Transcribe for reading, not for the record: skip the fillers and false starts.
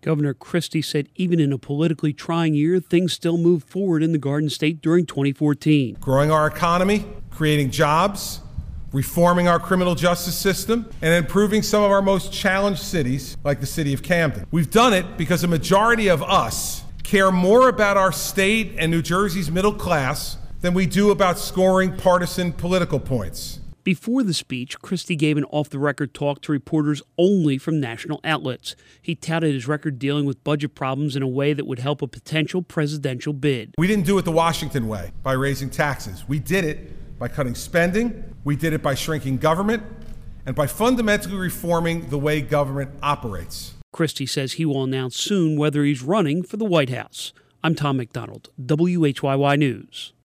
Governor Christie said even in a politically trying year, things still moved forward in the Garden State during 2014. Growing our economy, creating jobs, reforming our criminal justice system, and improving some of our most challenged cities, like the city of Camden. We've done it because a majority of us care more about our state and New Jersey's middle class than we do about scoring partisan political points. Before the speech, Christie gave an off-the-record talk to reporters only from national outlets. He touted his record dealing with budget problems in a way that would help a potential presidential bid. We didn't do it the Washington way, by raising taxes. We did it by cutting spending, we did it by shrinking government, and by fundamentally reforming the way government operates. Christie says he will announce soon whether he's running for the White House. I'm Tom McDonald, WHYY News.